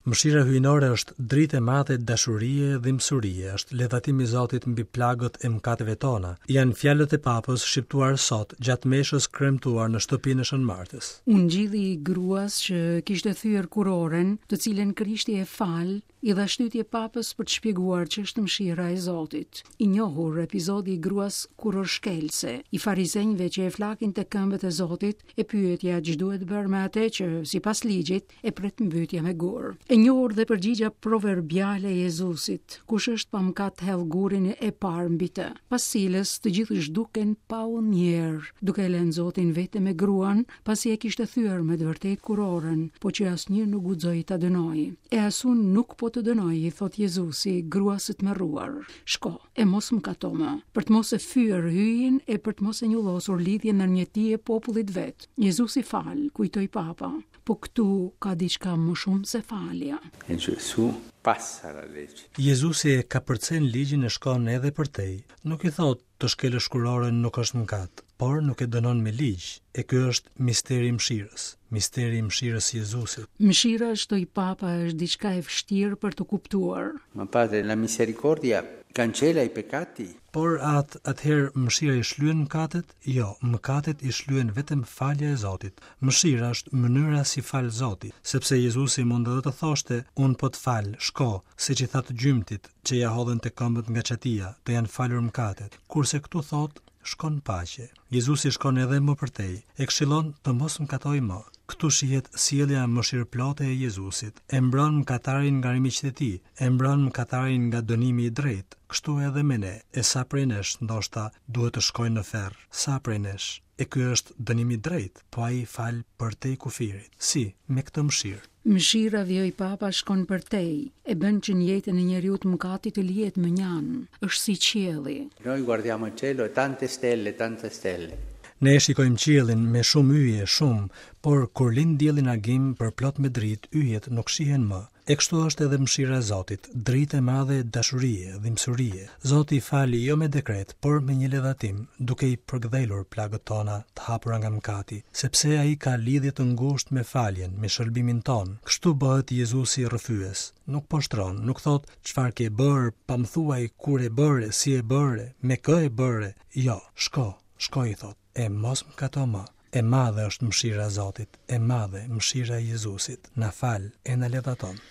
Mëshira hyjnore është dritë e madhe dashurie dhe mësurie, është ledhatimi i Zotit mbi plagët e mëkateve tona. Janë fjalët e Papës shqiptuar sot gjatë meshës kremtuar në shtëpinë e Shën Martës. U ngjilli i gruas që kishte thyer kuroren, të cilën Krishti e fal, i dha shtytje Papës për të shpjeguar që është mëshira e Zotit. I njohur epizodi i gruas kurorshkelëse, i farizejve që e flakin te këmbët e Zotit, e pyetja ç'duhet duhet bërë me atë që sipas ligjit e pret mbytyja me gur. E njohur dhe përgjigja proverbiale e Jezusit, kush është pa mëkat hell gurin e parë mbi të. Pas cilës të gjithë zhduken pa unjer, duke e lënë Zotin vetëm me gruan, pasi e kishte thyer me të vërtetë kuroren, po që asnjë nuk guxoi ta dënoi. E asun nuk po të dënoi, i thot Jezusi gruas së tmerruar. Shko, e mos mëkato më, për të mos e fyer hyjin e për të mos e njullosur lidhjen ndërmjet e popullit vet. Jezusi fal, kujtoi Papa, po këtu ka diçka më shumë se falja. E Gesù passa la legge. Jezusi e ka përcen ligjin e shkon edhe për te. Nuk i thot të shkelësh kuroren nuk është mëkat, por nuk e dënon me ligj. E ky është misteri i mëshirës. Misteri i mëshirës së Jezusit. Mëshira, shtoi Papa, është diçka e vështirë për të kuptuar. Ma padre, la misericordia cancella i peccati? Por atëherë mëshira i shlyen mëkatet? Jo, mëkatet i shlyen vetëm falja e Zotit. Mëshira është mënyra si fal Zoti, sepse Jezusi mund edhe të thoshte, unë po të fal, shko, siç i tha të gjymtit që ja hodhen te këmbët nga çatia, të janë falur mëkatet. Kurse këtu thot, shkon paqe. Jezusi shkon edhe më përtej, e këshillon të mos mëkatoj më. Këtu shihet sjellja mëshirëplote e Jezusit. E mbron mëkatarin nga rimiqtë e tij, e mbron mëkatarin nga dënimi i drejtë. Kështu edhe me ne. E sa prej nesh ndoshta duhet të shkojnë në ferr. Sa prej nesh. E ky është dënimi i drejtë, po ai fal përtej kufirit. Si, me këtë mëshirë. Mëshira, vjoj Papa, shkon përtej, e bën që në jetën e njeriu të mëkatit të lihet më njanë. Është si qielli. Noi guardiamo il cielo e tante stelle, tante stelle. Ne shikojmë qiellin me shumë yje, shumë, por kur lind dielli në agim për plot me dritë, yjet nuk shihen më. E kështu është edhe mëshira e Zotit, dritë e madhe dashurie dhe mësurie. Zoti fali jo me dekret, por me një ledhatim, duke i përgdhelur plagët tona të hapura nga mëkati, sepse ai ka lidhje të ngushtë me faljen, me shërbimin ton. Kështu bëhet Jezusi rrëfyes. Nuk poshtron, nuk thot çfarë ke bërë, pa më thuaj kur e bëre, si e bëre, me kë e bëre. Jo, shko i thot, e mos mëkato më. E madhe është mëshira e Zotit, e madhe mëshira e Jezusit. Na fal, e na ledhaton.